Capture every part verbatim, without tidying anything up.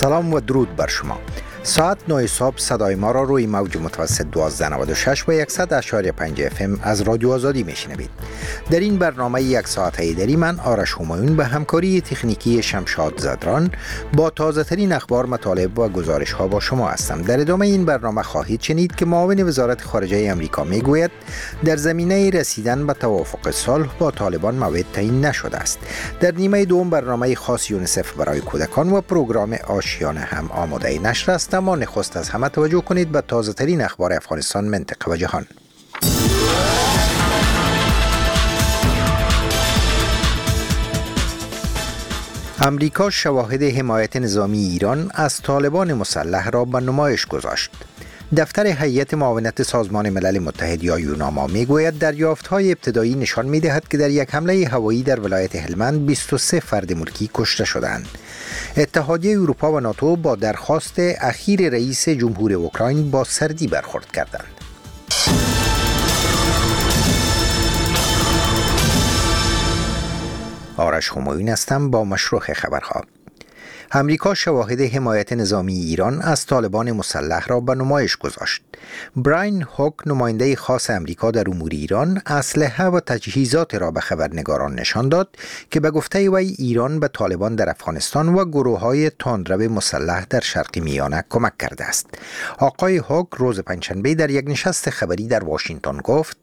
سلام و درود بر شما. ساعت نه صبح صدای ما را روی موج متوسط دوازده نود و شش و صد و اشاری پنج اف ام از رادیو آزادی میشنوید. در این برنامه یک ساعت هیدری من آرش همایون به همکاری تکنیکی شمشاد زدران با تازه ترین اخبار، مطالب و گزارش ها با شما هستم. در ادامه این برنامه خواهید شنید که معاون وزارت خارجه امریکا میگوید در زمینه رسیدن به توافق صلح با طالبان موعد تعیین نشده است. در نیمه دوم برنامه خاص یونیسف برای کودکان و پروگرام آشیانه هم آماده نشر است. اما نخست از همه توجه کنید به تازه ترین اخبار افغانستان، منطقه و جهان. امریکا شواهد حمایت نظامی ایران از طالبان مسلح را به نمایش گذاشت. دفتر هیئت معاونت سازمان ملل متحد یا یوناما میگوید دریافت‌های ابتدایی نشان می‌دهد که در یک حمله هوایی در ولایت هلمند بیست و سه فرد ملکی کشته شدند. اتحادیه اروپا و ناتو با درخواست اخیر رئیس جمهور اوکراین با سردی برخورد کردند. آرش همایون هستم با مشروع خبرها. امریکا شواهد حمایت نظامی ایران از طالبان مسلح را به نمایش گذاشت. براین هوک، نماینده خاص امریکا در امور ایران، اسلحه و تجهیزات را به خبرنگاران نشان داد که به گفته وی ایران به طالبان در افغانستان و گروه‌های تندرو مسلح در شرق میانه کمک کرده است. آقای هوک روز پنجشنبه در یک نشست خبری در واشنگتن گفت: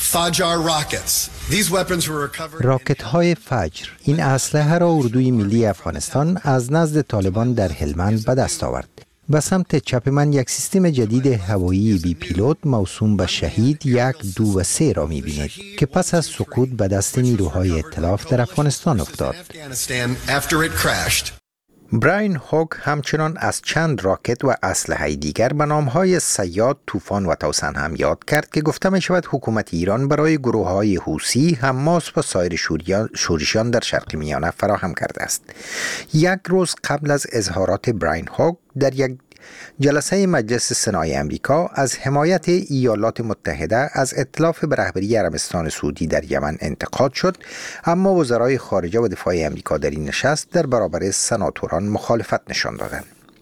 راکت های فجر، این اسلحه را اردوی ملی افغانستان از نزد طالبان در هلمند به دست آورد. به سمت چپ من یک سیستم جدید هوایی بی پیلوت موسوم به شهید یک، دو و سه را می بینید که پس از سقوط به دست نیروهای ائتلاف در افغانستان افتاد. براین هوک همچنان از چند راکت و اسلحه دیگر به نامهای صیاد، طوفان و توسن هم یاد کرد که گفته می شود حکومت ایران برای گروه‌های حوثی، حماس و سایر شورشیان در شرق میانه فراهم کرده است. یک روز قبل از اظهارات براین هوک در یک جلسه مجلس سنای امریکا از حمایت ایالات متحده از ائتلاف به رهبری عربستان سعودی در یمن انتقاد شد، اما وزرای خارجه و دفاع امریکا در این نشست در برابر سناتوران مخالفت نشان دادند.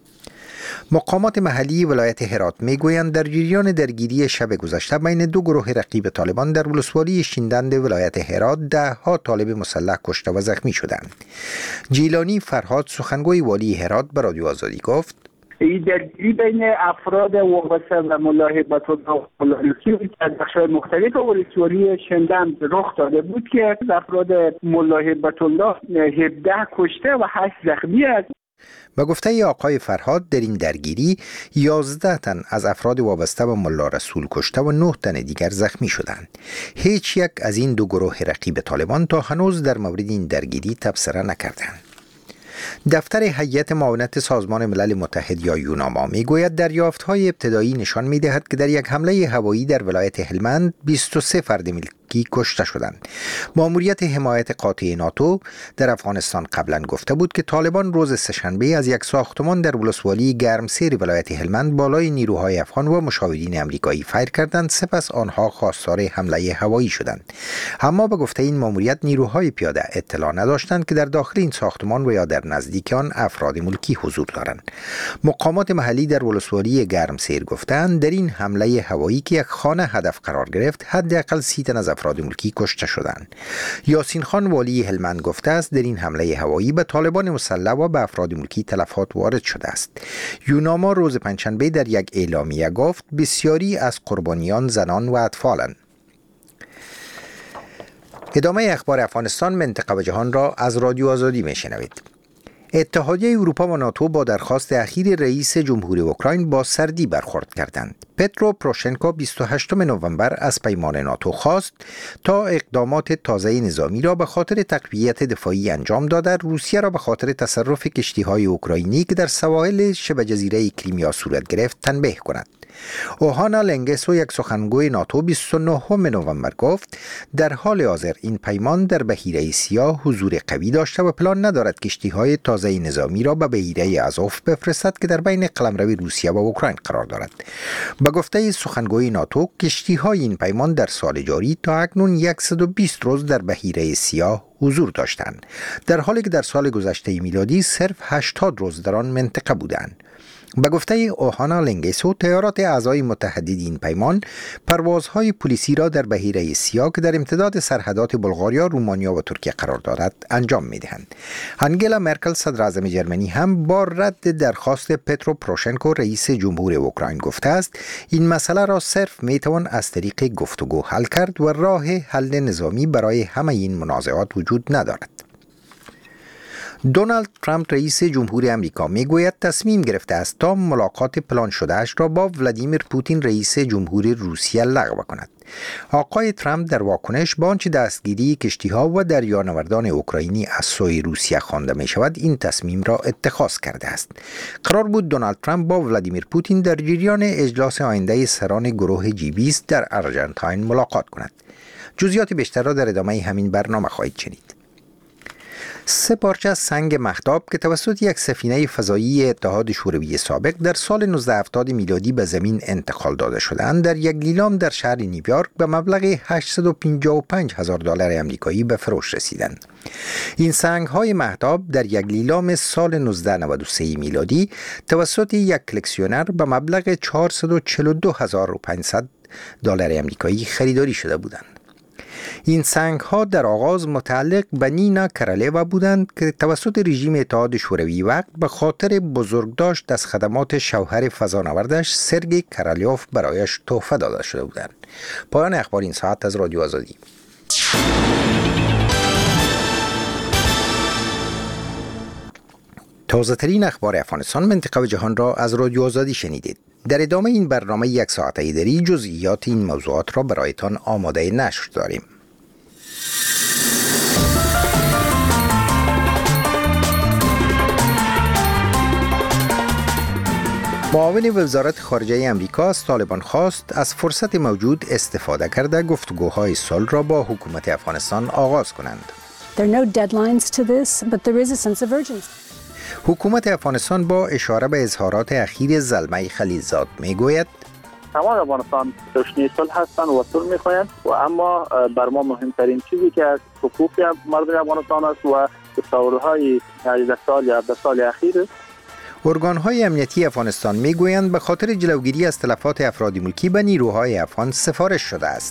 مقامات محلی ولایت هرات میگویند در جریان درگیری شب گذشته بین دو گروه رقیب طالبان در ولسوالی شیندند ولایت هرات ده ها طالب مسلح کشته و زخمی شدند. جیلانی فرهاد، سخنگوی والی هرات، به رادیو آزادی گفت: این درگیری بین افراد وابسته و ملاحبت و ملاحبتی از بخش‌های مختلف ولسوالی شندند رخ داده بود که افراد ملاحبت الله هفده کشته و هشت زخمی است. به گفته آقای فرهاد در این درگیری یازده تن از افراد وابسته به ملا رسول کشته و نه تن دیگر زخمی شدند. هیچ یک از این دو گروه رقیب طالبان تا هنوز در مورد این درگیری تبصره نکردند. دفتر هیئت معاونت سازمان ملل متحد یا یوناما میگوید دریافت‌های ابتدایی نشان می‌دهد که در یک حمله هوایی در ولایت هلمند بیست و سه فرد ملکی کشته شدند. مأموریت حمایت قاطع ناتو در افغانستان قبلا گفته بود که طالبان روز سه‌شنبه از یک ساختمان در ولسوالی گرمسیر ولایت هلمند بالای نیروهای افغان و مشاورین آمریکایی فایر کردند، سپس آنها خواستار حمله هوایی شدند. اما به گفته این مأموریت نیروهای پیاده اطلاع نداشتند که در داخل این ساختمان و یا در نزدیک آن افراد ملکی حضور دارند. مقامات محلی در ولسوالی گرمسیر گفتند در این حمله هوایی که یک خانه هدف قرار گرفت حداقل سی تن از افراد ملکی کشته شدند. یاسین خان والی هلمند گفته است در این حمله هوایی به طالبان مسلح و به افراد ملکی تلفات وارد شده است. یوناما روز پنجشنبه در یک اعلامیه گفت بسیاری از قربانیان زنان و اطفالند. ادامه اخبار افغانستان، منطقه و جهان را از رادیو آزادی میشنوید. اتحادیه اروپا و ناتو با درخواست اخیر رئیس جمهور اوکراین با سردی برخورد کردند. پترو پروشنکو بیست و هشتم نوامبر از پیمان ناتو خواست تا اقدامات تازه نظامی را به خاطر تقویت دفاعی انجام داده، روسیه را به خاطر تصرف کشتی‌های اوکراینی که در سواحل شبه جزیره کریمیا صورت گرفت تنبیه کند. اوهانا لنگسو، یک سخنگوی ناتو، بیست و نهم نوامبر گفت در حال حاضر این پیمان در بحیره سیاه حضور قوی داشته و پلان ندارد کشتی‌های تازه نظامی را به بحیره آزوف بفرستد که در بین قلمرو روسیه و اوکراین قرار دارد. به گفته سخنگوی ناتو، کشتی‌های این پیمان در سال جاری تا اکنون صد و بیست روز در بحیره سیاه حضور داشتند، در حالی که در سال گذشته میلادی صرف هشتاد روز در آن منطقه بودند. به گفته اوهانا لنگسو، طیارات اعضای متحد این پیمان پروازهای پلیسی را در بحیره سیاه که در امتداد سرحدات بلغاریا، رومانیا و ترکیه قرار دارد انجام می‌دهند. انگلا مرکل، صدر اعظم جرمنی، هم با رد درخواست پترو پروشنکو، رئیس جمهور اوکراین، گفته است این مسئله را صرف میتوان از طریق گفتگو حل کرد و راه حل نظامی برای همه این منازعات وجود ندارد. دونالد ترامپ، رئیس جمهور امریکا، میگوید تصمیم گرفته است تا ملاقات پلان شدهش را با ولادیمیر پوتین، رئیس جمهور روسیه، لغو کند. آقای ترامپ در واکنش به آنچه دستگیری کشتی‌ها و دریانوردان اوکراینی از سوی روسیه خوانده می شود، این تصمیم را اتخاذ کرده است. قرار بود دونالد ترامپ با ولادیمیر پوتین در جریان اجلاس آینده سران گروه جی بیست در آرژانتین ملاقات کند. جزئیات بیشتر را در ادامه همین برنامه خواهید شنید. سه پارچه سنگ مهتاب که توسط یک سفینه فضایی اتحاد شوروی سابق در سال نوزده هفتاد میلادی به زمین انتقال داده شدند، در یک لیلام در شهر نیویورک به مبلغ هشتصد و پنجاه و پنج هزار دلار آمریکایی به فروش رسیدند. این سنگ‌های مهتاب در یک لیلام سال نوزده نود و سه میلادی توسط یک کلکسیونر به مبلغ چهارصد و چهل و دو هزار و پانصد دلار آمریکایی خریداری شده بودند. این سنگ ها در آغاز متعلق به نینا کرالیوا بودند که توسط رژیم اتحاد شوروی وقت به خاطر بزرگداشت از خدمات شوهر فضانوردش سرگئی کرالیوف برایش تحفه داده شده بودند. پایان اخبار این ساعت از رادیو آزادی. تازه ترین اخبار افغانستان، منطقه و جهان را از رادیو آزادی شنیدید. در ادامه این برنامه یک ساعته دری جزئیات این موضوعات را برایتان آماده نشر داریم. معاون وزارت خارجه امریکا از طالبان خواست از فرصت موجود استفاده کرده گفتگوهای صلح را با حکومت افغانستان آغاز کنند. There are no deadlines to this, but there is a sense of urgency. حکومت افغانستان با اشاره به اظهارات اخیر زلمه خلیلزاد میگوید تمام افغانستان تشنه صلح هستند و صلح میخواهند و اما بر ما مهمترین چیزی که از حقوق مردم افغانستان است و تصورهای هجده سال یا هفده سال اخیر. ارگان‌های امنیتی افغانستان میگویند به خاطر جلوگیری از تلفات افراد ملکی به نیروهای افغان سفارش شده است.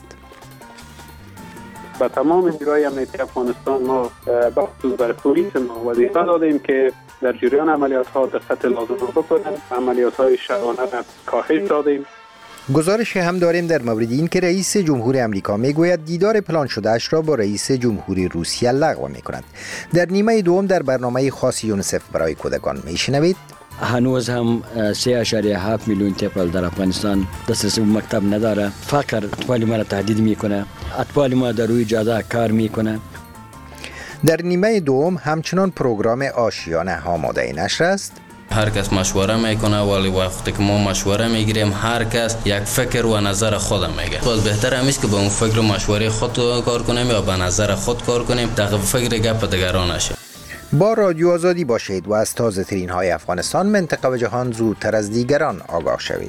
با تمام نیروهای امنیتی افغانستان ما بخصوص برای پلیس ما وظیفه دادیم که در جریان عملیات ها دقت لازم را بکنند. عملیات های شبانه را کاهش دادیم. گزارش هم داریم در مورد این که رئیس جمهور امریکا میگوید دیدار پلان شدهش را با رئیس جمهور روسیه لغو میکند. در نیمه دوم در برنامه خاص یونیسف برای کودکان میشنوید هنوز هم سه اشاریه هفت میلیون طفل در افغانستان دسترسی به مکتب نداره. فقر اطفال ما را تهدید میکنه. اطفال ما در روی جاده کار میکنه. در نیمه دوم همچنان پروگرام آشیانه آماده نشر است. هر کس مشوره میکنه ولی وقتی که ما مشوره میگیریم هر کس یک فکر و نظر خودم میگه. باز بهتر همیشه که با اون فکر و مشوره خود کار کنیم یا به نظر خود کار کنیم تا فکر گپ دیگران نشه. با رادیو آزادی باشید و از تازه ترین های افغانستان، منطقه و جهان زودتر از دیگران آگاه شوید.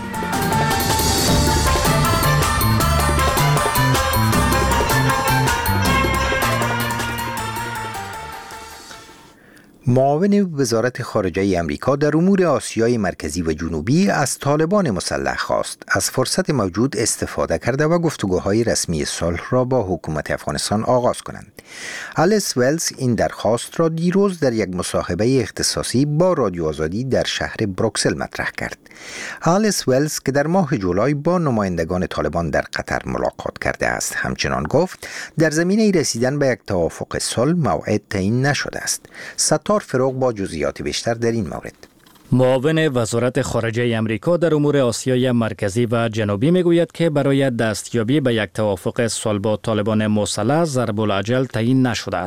معاون وزارت خارجه امریکا در امور آسیای مرکزی و جنوبی از طالبان مسلح خواست از فرصت موجود استفاده کرده و گفتگوهای رسمی صلح را با حکومت افغانستان آغاز کنند. آلیس ولز این درخواست را دیروز در یک مصاحبه اختصاصی با رادیو آزادی در شهر بروکسل مطرح کرد. آلیس ولز که در ماه جولای با نمایندگان طالبان در قطر ملاقات کرده است، همچنان گفت در زمینه رسیدن به یک توافق صلح موعد تعیین نشده است. ستار فروغ با جزئیات بیشتر در این مورد. معاون وزارت خارجه امریکا در امور آسیای مرکزی و جنوبی میگوید که برای دستیابی به یک توافق صلح با طالبان مسلح ضرب الاجل تعیین نشده است.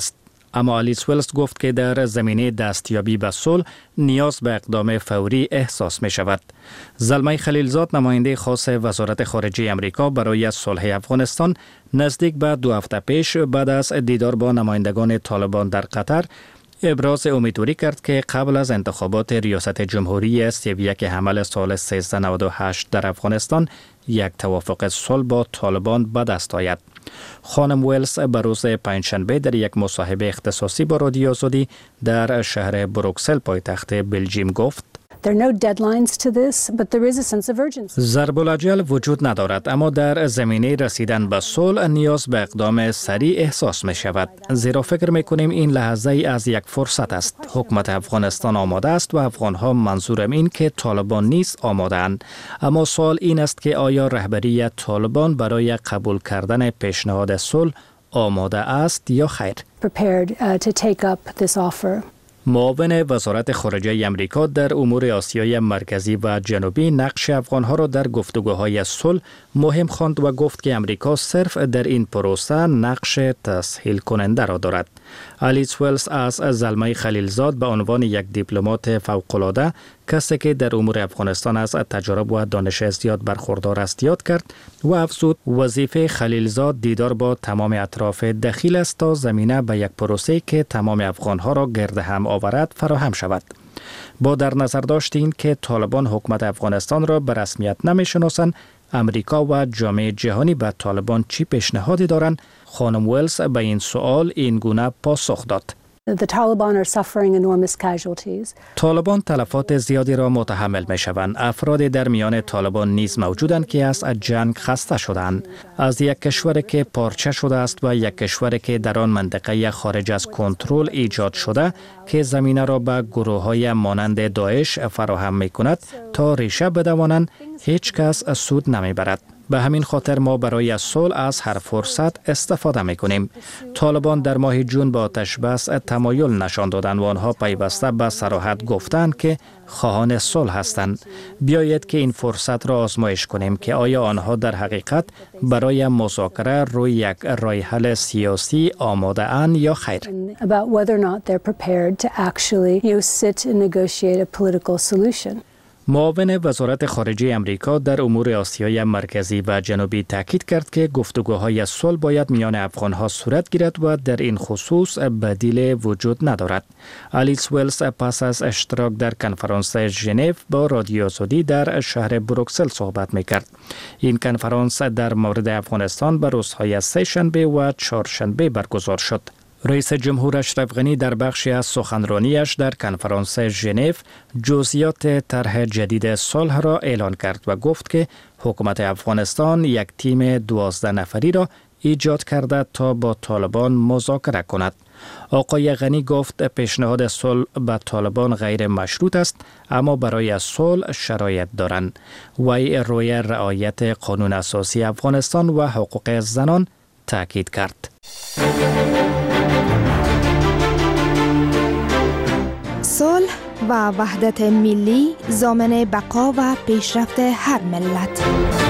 اما آلیس ولز گفت که در زمینه دستیابی به صلح نیاز به اقدام فوری احساس می شود. زلمه خلیلزاد نماینده خاص وزارت خارجه امریکا برای صلح افغانستان نزدیک به دو هفته پیش بعد از دیدار با نمایندگان طالبان در قطر ابراز امیدواری کرد که قبل از انتخابات ریاست جمهوری سی و یک حمل سال سیزده نود و هشت در افغانستان یک توافق صلح با طالبان به دست آید. خانم ویلز به روز پنجشنبه در یک مصاحبه اختصاصی با رادیو آزادی در شهر بروکسل پایتخت بلژیم گفت: There are no deadlines to this, but there is a sense of urgency. ضرب الاجل وجود ندارد، اما در زمینه رسیدن به صلح نیاز به اقدام سریع احساس می شود. زیرا فکر می کنیم این لحظه ای از یک فرصت است. حکومت افغانستان آماده است و افغانها منظورم این که طالبان نیز آماده اند. اما سوال این است که آیا رهبری طالبان برای قبول کردن پیشنهاد صلح آماده است یا خیر؟ Prepared uh, to take up this offer. معاون وزارت خارجه امریکا در امور آسیای مرکزی و جنوبی نقش افغانها را در گفتگوهای صلح مهم خواند و گفت که امریکا صرف در این پروسه نقش تسهیل کننده را دارد. آلیس ولز از زلمه خلیلزاد به عنوان یک دیپلمات فوق‌العاده، کسی که در امور افغانستان از تجارب و دانش زیاد برخوردار است یاد کرد و افزود وظیفه خلیلزاد دیدار با تمام اطراف دخیل است تا زمینه به یک پروسه که تمام افغانها را گرد هم آورد فراهم شود. با در نظر داشت این که طالبان حکومت افغانستان را به رسمیت نمی‌شناسند، امریکا و جامعه جهانی به طالبان چی پیشنهادی دارند؟ خانم ویلز به این سوال این گونه پاسخ داد: The Taliban are suffering enormous casualties. طالبان تلفات زیادی را متحمل می شوند. افراد در میان طالبان نیز موجودند که از جنگ خسته شدند. از یک کشوری که پارچه شده است و یک کشوری که در آن منطقه خارج از کنترل ایجاد شده که زمینه را به گروه‌های مانند داعش فراهم می کند تا ریشه بدوانند، هیچ کس سود نمی برد. به همین خاطر ما برای صلح از هر فرصت استفاده می‌کنیم. طالبان در ماه جون با آتش بس تمایل نشان دادند و آنها پیوسته به صراحت گفتند که خواهان صلح هستند. بیایید که این فرصت را آزمایش کنیم که آیا آنها در حقیقت برای مذاکره روی یک راه حل سیاسی آماده اند یا خیر. About whether or not they're prepared to actually, you know, sit and negotiate a political solution. معاون وزارت خارجه امریکا در امور آسیای مرکزی و جنوبی تاکید کرد که گفتگوهای صلح باید میان افغانها صورت گیرد و در این خصوص بدیل وجود ندارد. آلیس ولز پس از اشتراک در کنفرانس ژنو با رادیو آزادی در شهر بروکسل صحبت میکرد. این کنفرانس در مورد افغانستان به روزهای سه شنبه و چهارشنبه برگزار شد. رئیس جمهور اشرف غنی در بخشی از سخنرانیش در کنفرانس ژنو جزئیات طرح جدید صلح را اعلان کرد و گفت که حکومت افغانستان یک تیم دوازده نفری را ایجاد کرده تا با طالبان مذاکره کند. آقای غنی گفت پیشنهاد صلح به طالبان غیر مشروط است، اما برای صلح شرایط دارند. وی روی رعایت قانون اساسی افغانستان و حقوق زنان تاکید کرد. صلح و وحدت ملی ضامن بقا و پیشرفت هر ملت.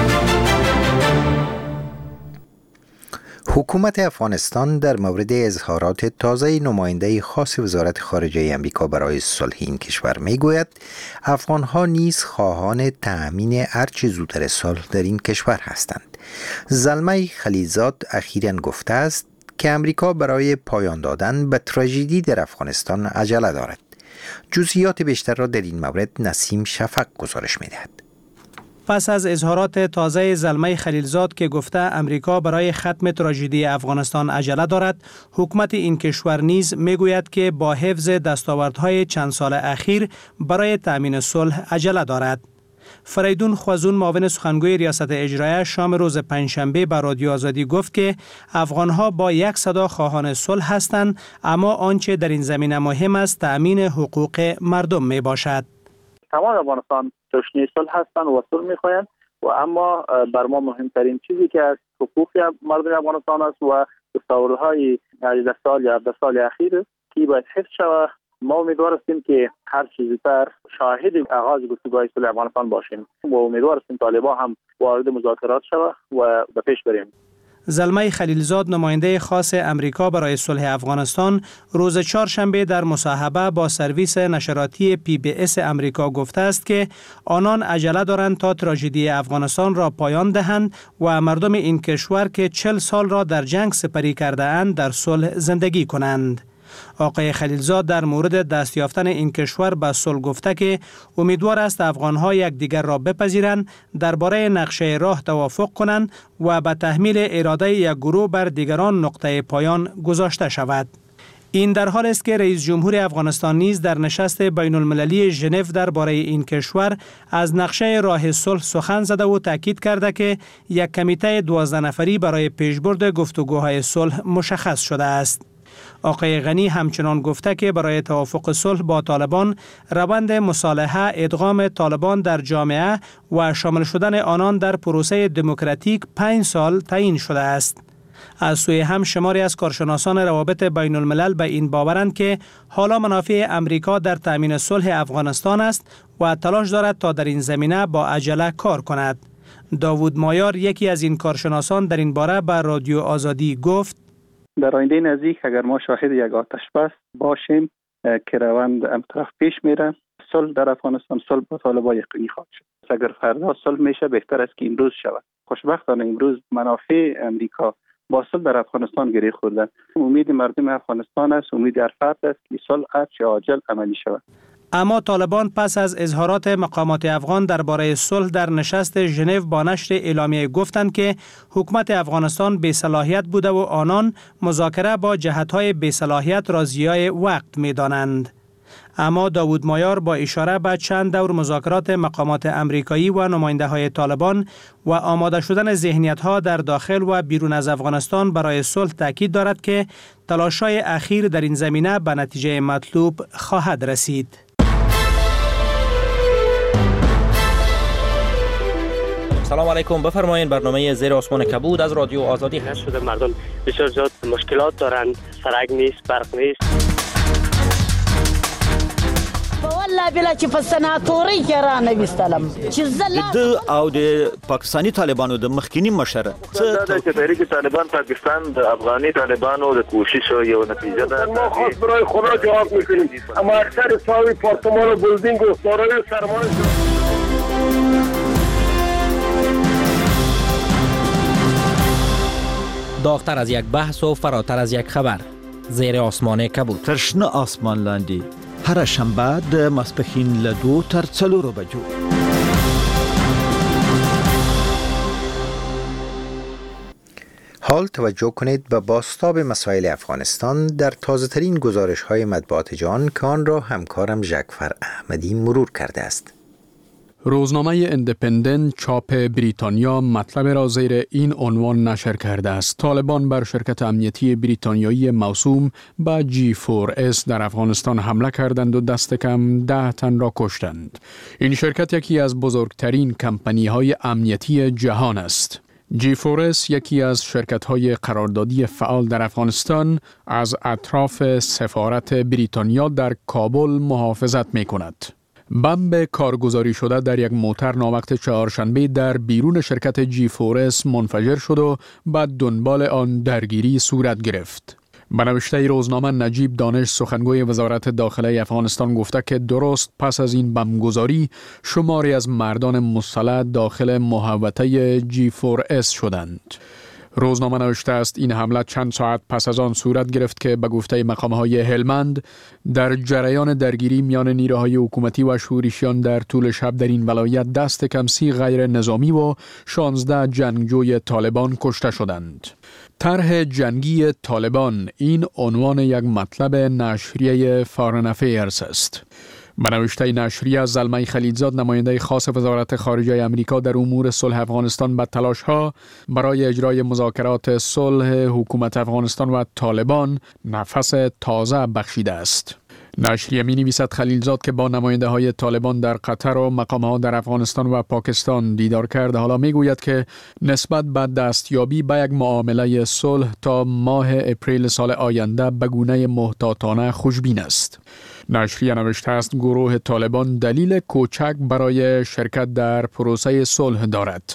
حکومت افغانستان در مورد اظهارات تازه نماینده خاص وزارت خارجه امریکا برای صلح این کشور میگوید افغانها نیز خواهان تأمین هرچه زودتر صلح در این کشور هستند. زلمه خلیلزاد اخیراً گفته است که امریکا برای پایان دادن به تراژدی در افغانستان عجله دارد. جزئیات بیشتر را در این مورد نسیم شفق گزارش می‌دهد. پس از اظهارات تازه زلمه خلیلزاد که گفته امریکا برای ختم تراژدی افغانستان عجله دارد، حکومت این کشور نیز میگوید که با حفظ دستاوردهای چند سال اخیر برای تأمین صلح عجله دارد. فریدون خوازون معاون سخنگوی ریاست اجرایه شام روز پنجشنبه به رادیو آزادی گفت که افغانها با یک صدا خواهان صلح هستند، اما آنچه در این زمینه مهم است تأمین حقوق مردم می باشد. تمام افغانستان تشنه صلح هستند و صلح می‌خواهند و اما بر ما مهمترین چیزی که از حقوق مردم افغانستان است و دستاوردهای هجده سال یا هفده سال اخیر که باید حفظ شود. ما امیدوار هستیم که هر چیزی تر شاهد آغاز گفتگوهای صلح افغانستان باشیم و امیدوار هستیم طالبان هم وارد مذاکرات شود و به پیش بریم. زلمه خلیلزاد نماینده خاص امریکا برای صلح افغانستان روز چهارشنبه در مصاحبه با سرویس نشراتی پی بی اس امریکا گفته است که آنان عجله دارند تا تراژدی افغانستان را پایان دهند و مردم این کشور که چهل سال را در جنگ سپری کرده اند در صلح زندگی کنند. آقای خلیلزاد در مورد دست یافتن این کشور به صلح گفته که امیدوار است افغانها یکدیگر را بپذیرند، درباره نقشه راه توافق کنند و به تحمیل اراده یک گروه بر دیگران نقطه پایان گذاشته شود. این در حال است که رئیس جمهور افغانستان نیز در نشست بین المللی ژنو درباره این کشور از نقشه راه صلح سخن زده و تاکید کرده که یک کمیته دوازده نفری برای پیشبرد گفتگوهای صلح مشخص شده است. آقای غنی همچنان گفته که برای توافق صلح با طالبان روند مصالحه، ادغام طالبان در جامعه و شامل شدن آنان در پروسه دموکراتیک پنج سال تعیین شده است. از سوی هم شماری از کارشناسان روابط بین الملل به این باورند که حالا منافع امریکا در تأمین صلح افغانستان است و تلاش دارد تا در این زمینه با عجله کار کند. داوود مایار یکی از این کارشناسان در این باره به رادیو آزادی گفت: در آینده نزدیک اگر ما شاهد یک آتش بس باشیم که روند امطرف پیش میره، صلح در افغانستان، صلح با طالبان یقینی خواهد شد. اگر فردا صلح میشه بهتر است که امروز شود. خوشبختانه امروز منافع امریکا با صلح در افغانستان گره خورده. امید مردم افغانستان است، امید هر فرد است که صلح چه عاجل عملی شود. اما طالبان پس از اظهارات مقامات افغان درباره صلح در نشست ژنو با نشر اعلامیه گفتند که حکومت افغانستان بی‌صلاحیت بوده و آنان مذاکره با جهت‌های بی‌صلاحیت را ضیاع وقت می‌دانند. اما داوود مایار با اشاره به چند دور مذاکرات مقامات امریکایی و نماینده‌های طالبان و آماده شدن ذهنیت‌ها در داخل و بیرون از افغانستان برای صلح تاکید دارد که تلاش‌های اخیر در این زمینه به نتیجه مطلوب خواهد رسید. سلام علیکم، بفرمایید. برنامه زیر آسمان کبود از رادیو آزادی هست. شده مردم بسیار زیاد مشکلات دارند، سرک نیست، برق نیست. والله بلا چې په سناتوري کې را نه وستلم چې زله د او د پاکستاني طالبانو د مخکینی مشر څه د تحریک طالبان پاکستان د افغاني طالبانو د کوشش یو نتیجه ده. ما خاص برای خدا جواب میکنیم، اما اکثر ساوی پارتمان و بلدینگ و دارای سرمایه داغتر از یک بحث و فراتر از یک خبر. زیر آسمان کبود، ترشنه آسمان لاندی، هر شنبه د ماسپښین له دو تر څلورو بجو. حال توجه کنید به بازتاب مسائل افغانستان در تازه ترین گزارش های مطبوعات جهان که آن را همکارم جعفر احمدی مرور کرده است. روزنامه اندپندنت چاپ بریتانیا مطلب را زیر این عنوان نشر کرده است: طالبان بر شرکت امنیتی بریتانیایی موسوم به جی فور اس در افغانستان حمله کردند و دست کم ده تن را کشتند. این شرکت یکی از بزرگترین کمپانی های امنیتی جهان است. جی فور اس یکی از شرکت‌های قراردادی فعال در افغانستان از اطراف سفارت بریتانیا در کابل محافظت می‌کند. بمب کارگزاری شده در یک موتر ناوقت چهارشنبه در بیرون شرکت جی فور اس منفجر شد و بعد دنبال آن درگیری صورت گرفت. به نوشته روزنامه نجیب دانش سخنگوی وزارت داخله افغانستان گفته که درست پس از این بمبگذاری شماری از مردان مسلح داخل محوطه جی فور اس شدند. روزنامه نوشته است این حمله چند ساعت پس از آن صورت گرفت که به گفته مقام‌های هلمند در جریان درگیری میان نیروهای حکومتی و شورشیان در طول شب در این ولایت دست کم سی غیر نظامی و شانزده جنگجوی طالبان کشته شدند. طرح جنگی طالبان این عنوان یک مطلب نشریه فارن افیرز است. به نوشته نشریه زلمه خلیلزاد نماینده خاص وزارت خارجه امریکا در امور صلح افغانستان به تلاش‌ها برای اجرای مذاکرات صلح حکومت افغانستان و طالبان نفس تازه بخشیده است. نشریه می نویسد خلیلزاد که با نماینده های طالبان در قطر و مقام ها در افغانستان و پاکستان دیدار کرد حالا می گوید که نسبت به دستیابی به یک معامله صلح تا ماه اپریل سال آینده به گونه محتاطانه خوشبین است. نشریه نوشته است گروه طالبان دلیل کوچک برای شرکت در پروسه صلح دارد.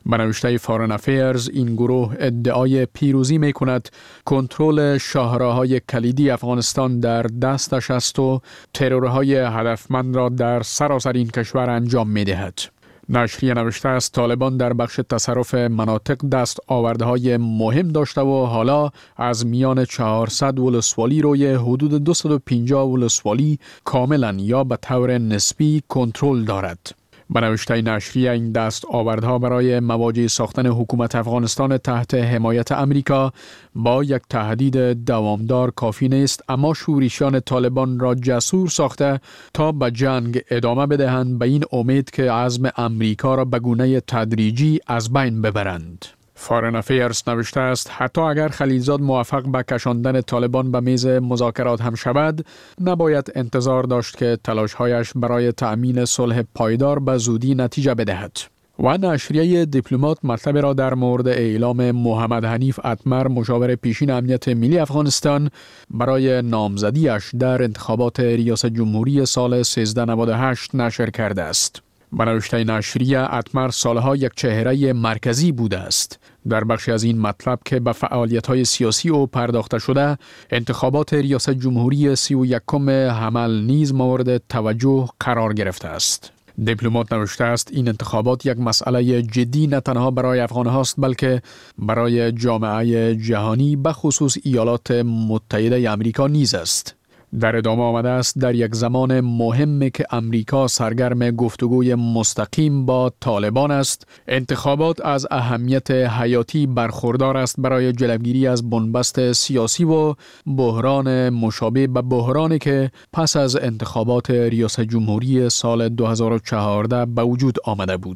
به نوشته فارن افیرز این گروه ادعای پیروزی می کند کنترل شاهراهای کلیدی افغانستان در دستش است و ترورهای هدفمند را در سراسر این کشور انجام می دهد. نشریه نوشته است طالبان در بخش تصرف مناطق دست آوردهای مهم داشته و حالا از میان چهارصد ولسوالی روی حدود دویست و پنجاه ولسوالی کاملا یا به طور نسبی کنترل دارد. به نوشته نشریه این دست آوردها برای مواجه ساختن حکومت افغانستان تحت حمایت امریکا با یک تهدید دوامدار کافی نیست، اما شورشیان طالبان را جسور ساخته تا به جنگ ادامه بدهند به این امید که عزم امریکا را به گونه تدریجی از بین ببرند. فارن افیرز نوشته است حتی اگر خلیلزاد موفق به کشاندن طالبان به میز مذاکرات هم شود، نباید انتظار داشت که تلاش‌هایش برای تأمین صلح پایدار به زودی نتیجه بدهد. و نشریه دیپلمات مطلب را در مورد اعلام محمد حنیف اتمر مشاور پیشین امنیت ملی افغانستان برای نامزدیش در انتخابات ریاست جمهوری سال سیزده نود و هشت نشر کرده است. به نوشته نشریه اتمر سالها یک چهره مرکزی بوده است. در بخشی از این مطلب که به فعالیت‌های سیاسی او پرداخته شده، انتخابات ریاست جمهوری سی و یکم حمل نیز مورد توجه قرار گرفته است. دیپلمات نوشته است این انتخابات یک مسئله جدی نه تنها برای افغان هاست بلکه برای جامعه جهانی به خصوص ایالات متحده آمریکا نیز است. در ادامه آمده است در یک زمان مهمی که امریکا سرگرم گفتگوی مستقیم با طالبان است، انتخابات از اهمیت حیاتی برخوردار است برای جلوگیری از بنبست سیاسی و بحران مشابه به بحرانی که پس از انتخابات ریاست جمهوری سال دو هزار و چهارده به وجود آمده بود.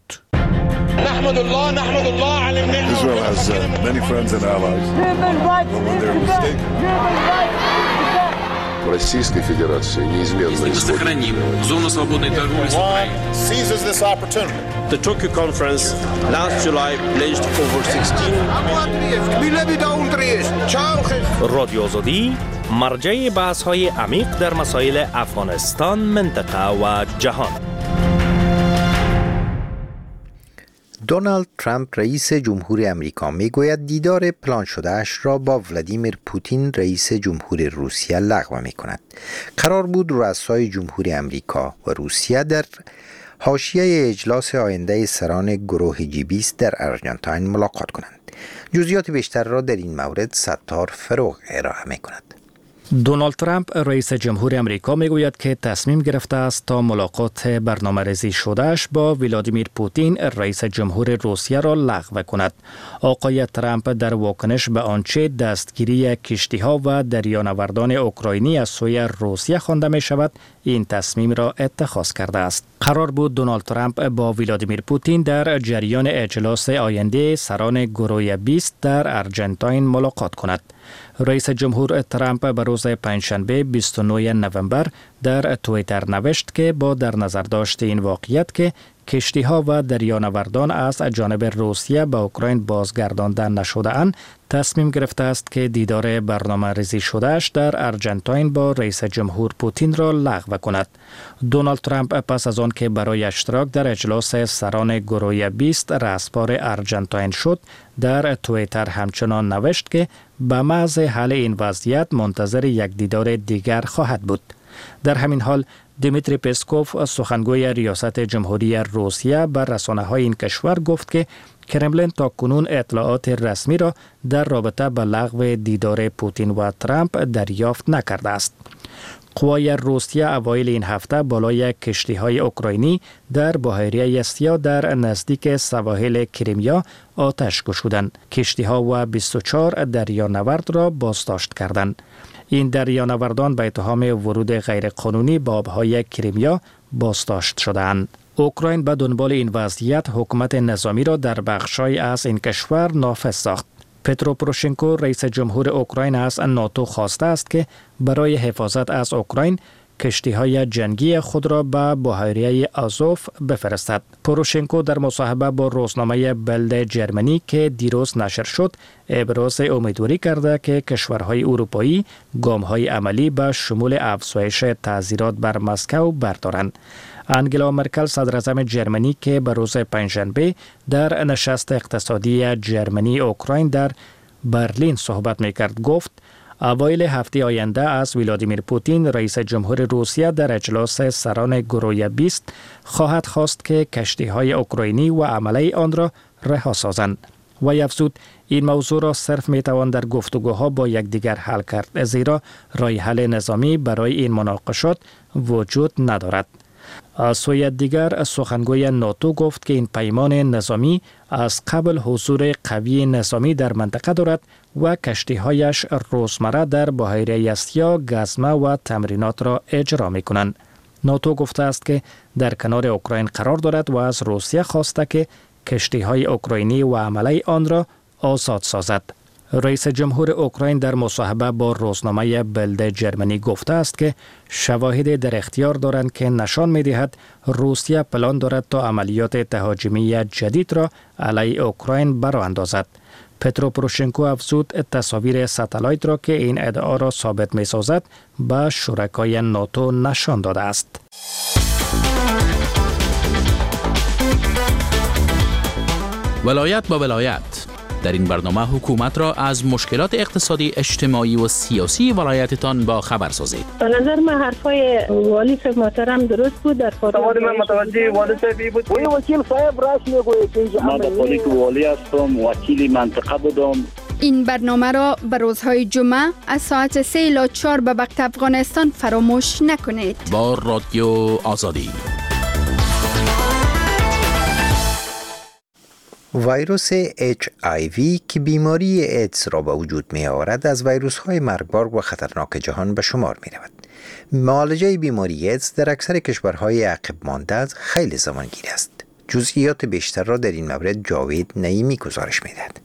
نحمد الله نحمد الله على النعمة. Israel has uh, many friends and allies. When they're mistaken. Российской Федерации неизменно сохраним зону свободной торговли с Украиной. Seizes this opportunity. The Tokyo conference last July pledged over sixteen رادیو آزادی مرجع بحث‌های عمیق در مسائل افغانستان، منطقه و جهان. دونالد ترامپ رئیس جمهور امریکا میگوید دیدار پلان شدهش را با ولادیمیر پوتین رئیس جمهور روسیه لغو می کند. قرار بود رؤسای جمهوری امریکا و روسیه در حاشیه اجلاس آینده سران گروه جی بیست در آرژانتین ملاقات کنند. جزئیات بیشتر را در این مورد ستار فروغ ارائه می کند. دونالد ترامپ رئیس جمهور امریکا میگوید که تصمیم گرفته است تا ملاقات برنامه‌ریزی شدهش با ولادیمیر پوتین رئیس جمهور روسیه را لغو کند. آقای ترامپ در واکنش به آنچه دستگیری کشتی‌ها و دریانوردان اوکراینی از سوی روسیه خوانده می شود، این تصمیم را اتخاذ کرده است. قرار بود دونالد ترامپ با ولادیمیر پوتین در جریان اجلاس آینده سران گروه بیست در آرژانتین ملاقات کند. رئیس جمهور ترامپ به روز پنجشنبه بیست و نهم نوامبر در توییتر نوشت که با در نظر داشت این واقعیت که کشتی‌ها و دریانوردان از جانب روسیه به اوکراین بازگردانده نشده‌اند، تصمیم گرفته است که دیدار برنامه ریزی شدهش در آرژانتین با رئیس جمهور پوتین را لغو کند. دونالد ترامپ پس از آن که برای اشتراک در اجلاس سران گروه بیست رهسپار آرژانتین شد، در توییتر همچنان نوشت که به محض حل این وضعیت منتظر یک دیدار دیگر خواهد بود. در همین حال دیمیتری پسکوف سخنگوی ریاست جمهوری روسیه بر رسانه‌های این کشور گفت که کرملین تا کنون اطلاعات رسمی را در رابطه با لغو دیدار پوتین و ترامپ دریافت نکرده است. قوای روسیه اوایل این هفته بالای کشتی‌های اوکراینی در بحیره سیاه در نزدیک سواحل کریمیا آتش گشودند. کشتی‌ها و بیست و چهار دریانورد را بازداشت کردند. این دریانوردان به اتهام ورود غیرقانونی به آبهای کریمیا بازداشت شدند. اوکراین به دنبال این وضعیت حکومت نظامی را در بخش‌های از این کشور نافذ ساخت. پترو پوروشنکو رئیس جمهور اوکراین از ناتو خواسته است که برای حفاظت از اوکراین کشتی‌های جنگی خود را به بحیره آزوف بفرستد. پوروشنکو در مصاحبه با روزنامه بلد جرمنی که دیروز نشر شد، ابراز امیدواری کرده که کشورهای اروپایی گام‌های عملی به شمول افزایش تعزیرات بر مسکو بردارند. انگلا مرکل صدر اعظم جرمنی که به روز پنجشنبه در نشست اقتصادی جرمنی اوکراین در برلین صحبت میکرد گفت اوایل هفته آینده از ولادیمیر پوتین رئیس جمهور روسیه در اجلاس سران گروه بیست خواهد خواست که کشتی‌های اوکراینی و عمله آن را رها سازند. و افزود این موضوع را صرف میتوان در گفتگوها با یکدیگر حل کرد زیرا راه حل نظامی برای این مناقشات وجود ندارد. از سوی دیگر سخنگوی ناتو گفت که این پیمان نظامی از قبل حضور قوی نظامی در منطقه دارد و کشتی‌هایش روزمره در بحیره اسیا گزمه و تمرینات را اجرا می‌کنند. ناتو گفته است که در کنار اوکراین قرار دارد و از روسیه خواسته که کشتی‌های اوکراینی و عمله آن را آزاد سازد. رئیس جمهور اوکراین در مصاحبه با روزنامه بلد جرمنی گفته است که شواهد در اختیار دارند که نشان می‌دهد روسیه پلان دارد تا عملیات تهاجمی جدید را علیه اوکراین برآ اندازد. پترو پوروشنکو افزود تصاویر ستلایت را که این ادعا را ثابت می‌سازد به شرکای ناتو نشان داده است. ولایت با ولایت. در این برنامه حکومت را از مشکلات اقتصادی، اجتماعی و سیاسی ولایتتان با خبر سازید. به نظر من حرفای والی صاحب محترم درست بود. در سوال من متوجه والی صاحبی بود. وی وکیل صاحب راست میگوید که اینجا من در که والی هستم، وکیل منطقه بودم. این برنامه را به روزهای جمعه از ساعت سه الی چهار به وقت افغانستان فراموش نکنید. با رادیو آزادی. ویروس اچ آی وی که بیماری ایدز را به وجود می آورد از ویروس های مرگبار و خطرناک جهان به شمار می رود. معالجه بیماری ایدز در اکثر کشورهای عقب مانده از خیلی زمانگیر است. جزئیات بیشتر را در این مورد جاوید نعیمی گزارش می دهد.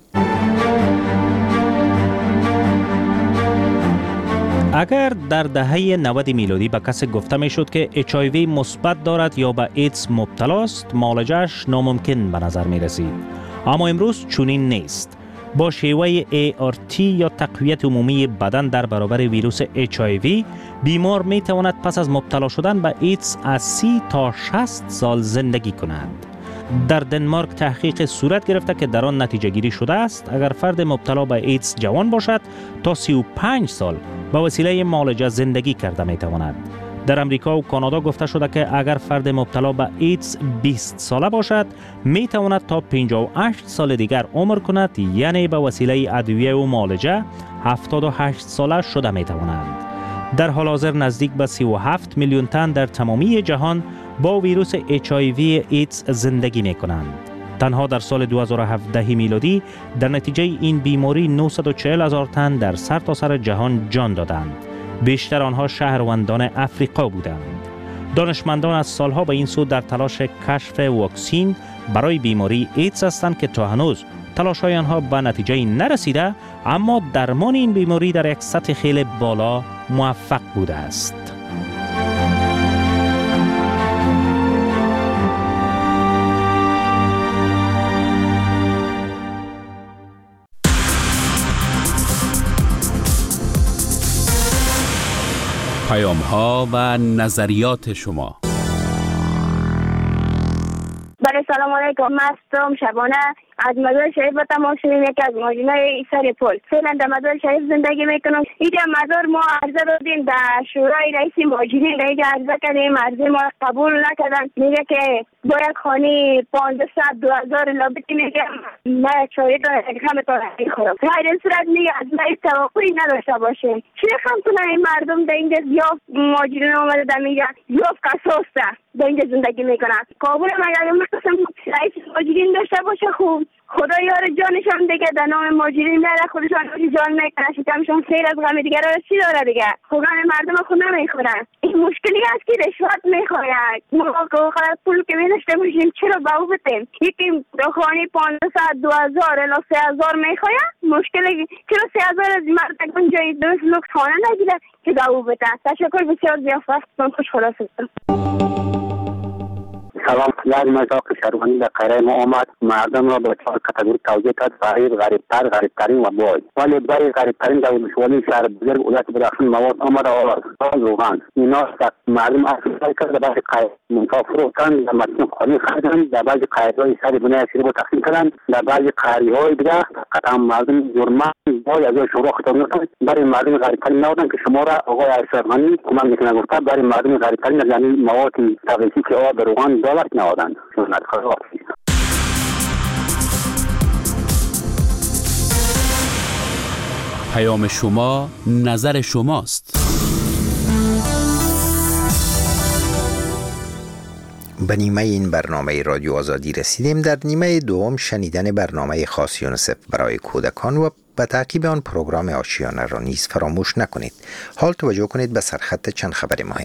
اگر در دهه نود میلادی به کسی گفته می شد که اچ آی وی مثبت دارد یا به ایدز مبتلا است، معالجه‌اش ناممکن به نظر می رسید. اما امروز چنین نیست. با شیوه ای آر تی یا تقویت عمومی بدن در برابر ویروس اچ آی وی، بیمار می تواند پس از مبتلا شدن به ایدز از سی تا شصت سال زندگی کند. در دنمارک تحقیق صورت گرفته که در آن نتیجه گیری شده است اگر فرد مبتلا به ایدز جوان باشد تا سی و پنج سال به وسیله معالجه زندگی کرده می تواند. در امریکا و کانادا گفته شده که اگر فرد مبتلا به ایدز بیست ساله باشد می تواند تا پنجاه و هشت سال دیگر عمر کند، یعنی به وسیله ادویه و معالجه هفتاد و هشت ساله شده می توانند. در حال حاضر نزدیک به سی و هفت میلیون تن در تمامی جهان با ویروس اچ آی وی ایدز زندگی می کنند. تنها در سال دو هزار و هفده میلادی در نتیجه این بیماری نهصد و چهل هزار تن در سرتاسر جهان جان دادند. بیشتر آنها شهروندان افریقا بودند. دانشمندان از سالها به این سو در تلاش کشف واکسین برای بیماری ایدز هستند که تا هنوز تلاش‌های آنها به نتیجه نرسیده، اما درمان این بیماری در یک سطح خیلی بالا موفق بوده است. پیام ها و نظریات شما. بله سلام علیکم. من هستم شبانه از مزار شریف و تمام شدیم یکی از ماجینای سر پل. فعلا در مزار شریف زندگی میکنم. اینجا مزار ما عرضه دادیم در شورای رئیس مهاجرین، در اینجا عرضه کردیم، عرضه ما قبول نکردن. میگه که باید خانی پانصد دو هزار لابتی. میگه من چایی تا همتون میخورم. در این صورت میگه از من توقعی نداشته باشه. چی خم کنن این مردم در اینجا یا مهاجرین آمده در اینجا یا قصاصه در اینجا زندگی میکنن. قابل مگر میخواستم رئیس مهاجرین داشته باشه خوب. خدا یار جانشان دیگه در نام مهاجرین میره خودشان جان میکنه، شکمشون خیر از غم دیگه را چی داره دیگه. خدا مردم خود نمیخورن. این مشکلی است که رشوت میخواید. ما خود پول که میداشته باشیم چرا به او بتیم؟ یکی خانی پانصد دو هزار الی سه هزار میخواید. مشکلی چرا سه هزار از مرد جای درست لوکس خانه نگیره که به او بته. تشکر بسیار زیافت. من خوش خلاص هستم. سلام. یک مذاق شهروانی در قریه ما آمد، مردم را به چهار کاتگوری توزیع کرد: فقیر، غریبتر، غریبترین و بای. ولی برای غریبترین در ولسوالی شهر بزرگ ولایت بدخشان مواد آمد آورد روغن. اینا مردم افزایش کرد. در بعضی قریه منطقه فروختن، در مدرسه خالی خریدن، در بعضی قریه‌های سر بنای شیری با تقسیم کردن، در بعضی قریه‌های دیگه قطعا مردم جرمان بای از شروع خطاب می‌کنند. برای مردم غریبترین نبودن که شما را آقای اشرف‌غنی کمک می‌کنه گفته برای مردم غریبترین یعنی مواد تغذیه‌ای که آب روغن دولت نهادند. سنت خدا. پیام شما نظر شماست. به نیمه این برنامه رادیو آزادی رسیدیم. در نیمه دوم شنیدن برنامه خاص یونیسف برای کودکان و به تعقیب آن پروگرام آشیانه را نیز فراموش نکنید. حال توجه کنید به سرخط چند خبر مهم.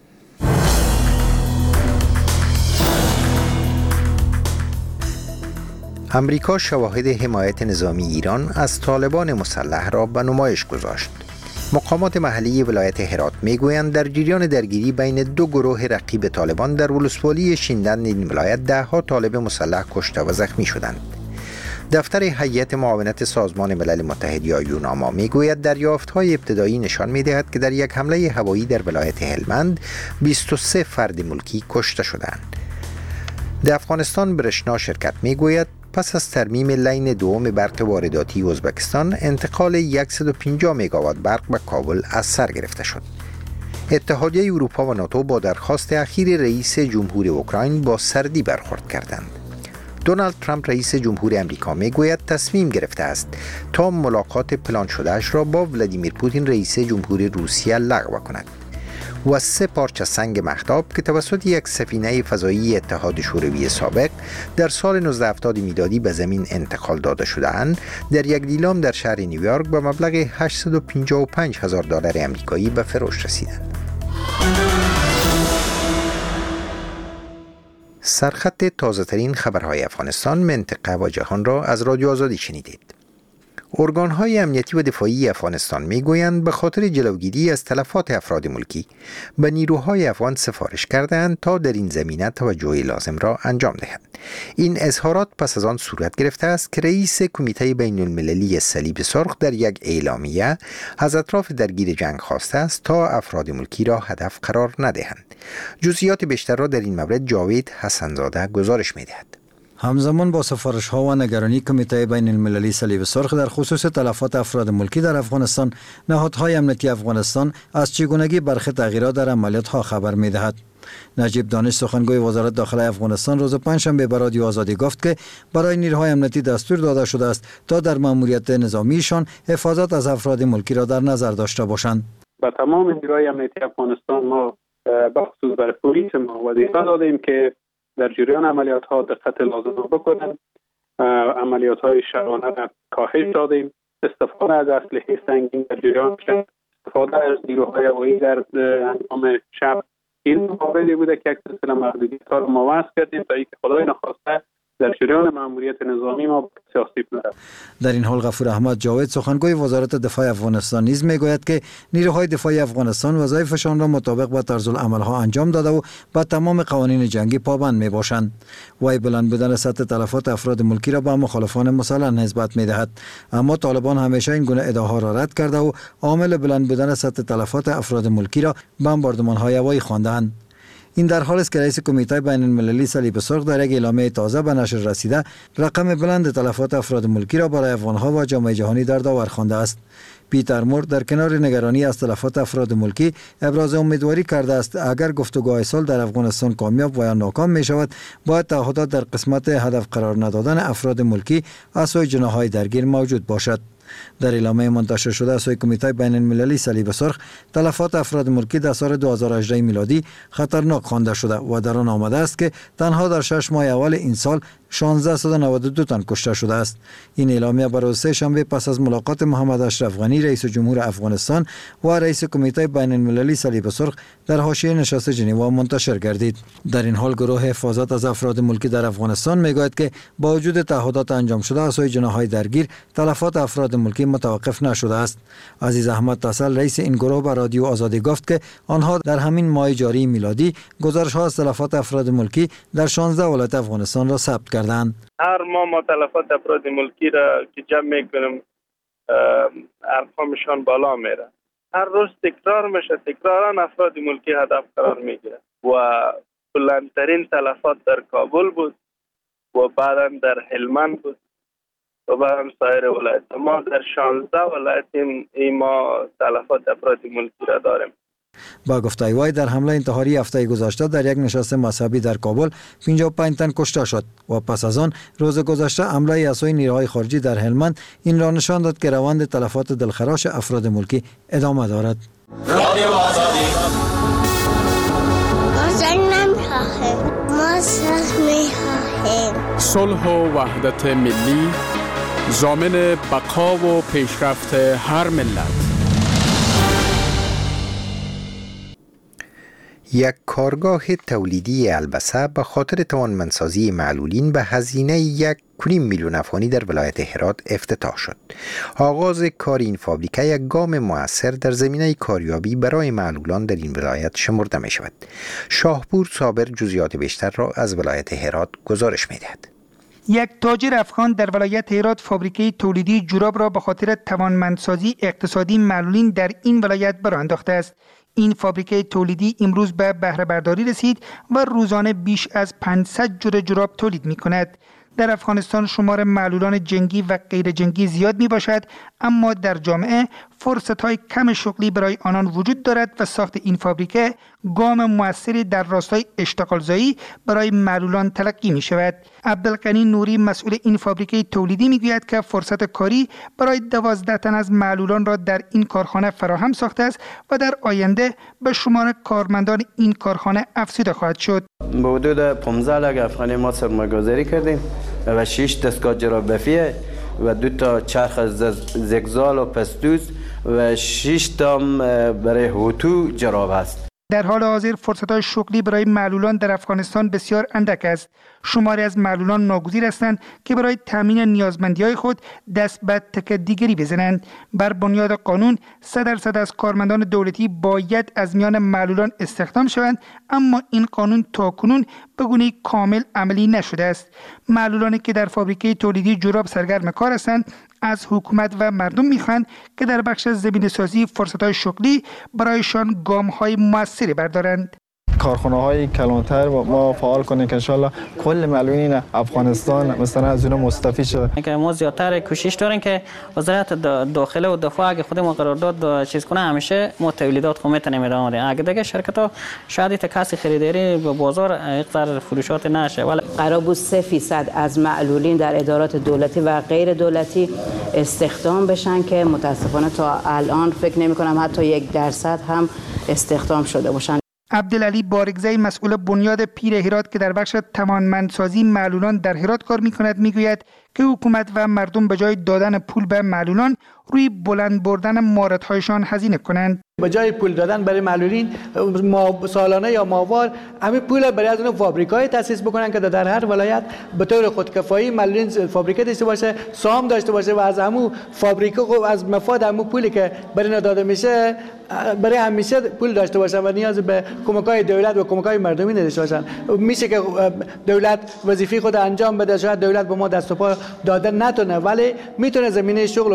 امریکا شواهد حمایت نظامی ایران از طالبان مسلح را به نمایش گذاشت. مقامات محلی ولایت هرات میگویند در جریان درگیری بین دو گروه رقیب طالبان در ولسوالی شیندن این ولایت ده ها طالب مسلح کشته و زخمی شدند. دفتر هیئت معاونت سازمان ملل متحد یا یوناما میگوید دریافت‌های ابتدایی نشان می‌دهد که در یک حمله هوایی در ولایت هلمند بیست و سه فرد ملکی کشته شدند. در افغانستان برشنا شرکت میگوید پس از ترمیم لین دوم برق وارداتی ازبکستان انتقال صد و پنجاه مگاوات برق به کابل از سر گرفته شد. اتحادیه اروپا و ناتو با درخواست اخیر رئیس جمهور اوکراین با سردی برخورد کردند. دونالد ترامپ رئیس جمهور امریکا میگوید تصمیم گرفته است تا ملاقات پلان شدهش را با ولادیمیر پوتین رئیس جمهور روسیه لغو کند. و سه پارچه سنگ مهتاب که توسط یک سفینه فضایی اتحاد شوروی سابق در سال نوزده هفتاد میلادی به زمین انتقال داده شده‌اند در یک دیلام در شهر نیویورک به مبلغ هشتصد و پنجاه و پنج هزار دلار آمریکایی به فروش رسیدند. سرخط تازه‌ترین خبرهای افغانستان، منطقه و جهان را از رادیو آزادی شنیدید. ارگان‌های امنیتی و دفاعی افغانستان می‌گویند به خاطر جلوگیری از تلفات افراد ملکی به نیروهای افغان سفارش کرده‌اند تا در این زمینه توجه لازم را انجام دهند. این اظهارات پس از آن صورت گرفته است که رئیس کمیته بین‌المللی صلیب سرخ در یک اعلامیه از اطراف درگیر جنگ خواسته است تا افراد ملکی را هدف قرار ندهند. جزئیات بیشتر را در این مورد جاوید حسنزاده گزارش می‌دهد. همزمان با سفارش ها و نگرانی کمیته بین المللی صلیب سرخ در خصوص تلفات افراد ملکی در افغانستان، نهادهای امنیتی افغانستان از چگونگی برخی تغییرات در عملیات ها خبر می دهد. نجیب دانش سخنگوی وزارت داخله افغانستان روز پنجشنبه به رادیو آزادی گفت که برای نیروهای امنیتی دستور داده شده است تا در ماموریت نظامیشان حفاظت از افراد ملکی را در نظر داشته باشند. با تمام نیروهای امنیتی افغانستان ما بخصوص برای پلیس ما وظیفه دادیم که در جریان عملیات ها دقت لازم را بکنند. عملیات های شبانه را کاهش دادیم. استفاده از اسلحه سنگین در جریان شب، استفاده از نیروهای هوایی در انجام شب، این موردی بوده که یک سلسله محدودیت ها را ما وضع کردیم تا اینکه خدای نخواسته در جریان مأموریت نظامی ما سیاسی نرود. در این حال غفور احمد جاوید سخنگوی وزارت دفاع افغانستان نیز میگوید که نیروهای دفاعی افغانستان وظایفشان را مطابق با طرز العمل ها انجام داده و با تمام قوانین جنگی پابند می باشند. وی بلند بودن سطح تلفات افراد ملکی را به مخالفان مسلح نسبت میدهد، اما طالبان همیشه این گونه ادعاها را رد کرده و عامل بلند بودن سطح تلفات افراد ملکی را بمباردمان های هوایی خواندند. این در حالی است که رئیس کمیته بین المللی صلیب سرخ در یک اعلامیه تازه به نشر رسیده رقم بلند تلفات افراد ملکی را برای افغانها و جامعه جهانی در داور خوانده است. پیتر مور در کنار نگرانی از تلفات افراد ملکی ابراز امیدواری کرده است اگر گفتگوهای صلح در افغانستان کامیاب و یا ناکام می شود، باید تعهدات در قسمت هدف قرار ندادن افراد ملکی از سوی جناح‌های درگیر موجود باشد. در اعلامیه منتشر شده از سوی کمیته بین المللی صلیب سرخ، تلفات افراد ملکی در سال دو هزار و هجده میلادی خطرناک خوانده شده و در آن آمده است که تنها در شش ماه اول این سال شانزده و نود و دو تن کشته شده است. این اعلامیه بر روز سه شنبه پس از ملاقات محمد اشرف غنی رئیس جمهور افغانستان و رئیس کمیته بین المللی صلیب سرخ در حاشیه نشست ژنو منتشر گردید. در این حال گروه حفاظت از افراد ملکی در افغانستان میگوید که با وجود تعهدات انجام شده از سوی جناح‌های درگیر تلفات افراد ملکی متوقف نشده است. عزیز احمد تسل رئیس این گروه به رادیو آزادی گفت که آنها در همین ماه جاری میلادی گزارش‌ها از تلفات افراد ملکی در شانزده ولایت افغانستان را ثبت کردند. هر ماه ما تلفات افراد ملکی را که جمع میکنیم ارقامشان بالا میره. هر روز تکرار میشه، تکرارا افراد ملکی هدف قرار میگیره و بلندترین تلفات در کابل بود و بعدا در هلمند بود و بعدا سایر ولایت. ما در شانزده ولایت این ما تلفات افراد ملکی را داریم. با گفته وی در حمله انتحاری هفته گذشته در یک نشست مذهبی در کابل پنجاه و پنج تن کشته شد و پس از آن روز گذشته حمله از سوی نیروهای خارجی در هلمند این را نشان داد که روند تلفات دلخراش افراد ملکی ادامه دارد. رادیو آزادی. ما صلح می‌خواهیم. صلح و وحدت ملی ضامن بقا و پیشرفت هر ملت. یک کارگاه تولیدی البسه به خاطر توانمندسازی معلولین به هزینه یک و نیم میلیون افغانی در ولایت هرات افتتاح شد. آغاز کار این فابریکه یک گام مؤثر در زمینه کاریابی برای معلولان در این ولایت شمرده می شود. شاهپور صابر جزئیات بیشتر را از ولایت هرات گزارش می دهد. یک تاجر افغان در ولایت هرات فابریکه تولیدی جوراب را به خاطر توانمندسازی اقتصادی معلولین در این ولایت برآ انداخته است. این فابریکه تولیدی امروز به بهره برداری رسید و روزانه بیش از پانصد جور جوراب تولید می کند. در افغانستان شمار معلولان جنگی و غیر جنگی زیاد می باشد، اما در جامعه فرصت‌های کم شغلی برای آنان وجود دارد و ساخت این فابریکه گام موثری در راستای اشتغالزایی برای معلولان تلقی می شود. عبدالغنی نوری مسئول این فابریکه تولیدی می گوید که فرصت کاری برای دوازده تن از معلولان را در این کارخانه فراهم ساخته است و در آینده به شمار کارمندان این کارخانه افزوده خواهد شد. به حدود پانزده لاک افغانی ما سرمایه‌گذاری کردیم و شش دستگاه جراب‌بافی و دو تا چرخ زگزال و پستوس و شش تا برای هوتو جراب است. در حال حاضر فرصت‌های شغلی برای معلولان در افغانستان بسیار اندک است. شماری از معلولان ناگزیر هستند که برای تامین نیازمندی‌های خود دست به تک دیگری بزنند. بر بنیاد قانون صد درصد از کارمندان دولتی باید از میان معلولان استخدام شوند، اما این قانون تاکنون به گونه کامل عملی نشده است. معلولانی که در فابریکه تولیدی جوراب سرگرم کار هستند از حکومت و مردم میخواهند که در بخش زمینه‌سازی فرصت‌های شغلی برایشان گام‌های موثری بردارند. کارخانه های کلانتر ما فعال کنیم که انشالله کل معلولین افغانستان مثلا از اون مستفید شده. که ما زیادتر کوشش داریم که وزارت داخله و دفاع اگه خود ما قرارداد چیز کنه همیشه ما تولیدات خو میتونیم ادامه بدیم. اگه دیگه شرکت ها شاید تا کسی خریداری به بازار اقدار فروشات نشه، ولی قرار بود سه فیصد از معلولین در ادارات دولتی و غیر دولتی استخدام بشن که متاسفانه تا الان فکر نمی کنم حتی یک درصد هم استخدام شده باشن. عبدالعلی بارگزی مسئول بنیاد پیر هرات که در بخش توانمندسازی معلولان در هرات کار می‌کند میگوید که حکومت و مردم به جای دادن پول به معلولان روی بلند بردن مهارت‌هایشان هزینه کنند. به جای پول دادن برای معلولین سالانه یا ماهوار همه پول برای از اون فابریکای تاسیس بکنن که در هر ولایت به طور خودکفایی معلولین فابریکه داشته باشه، سهام داشته باشه و از همون فابریکه از مفاد همون پولی که برای اینا داده میشه برای همیشه پول داشته باشن و نیاز به کمک‌های دولت و کمک‌های مردمی نداشته باشن. میشه که دولت وظیفه خود انجام بده، شاید دولت به ما دست و پا داده نتونه ولی میتونه زمینه شغل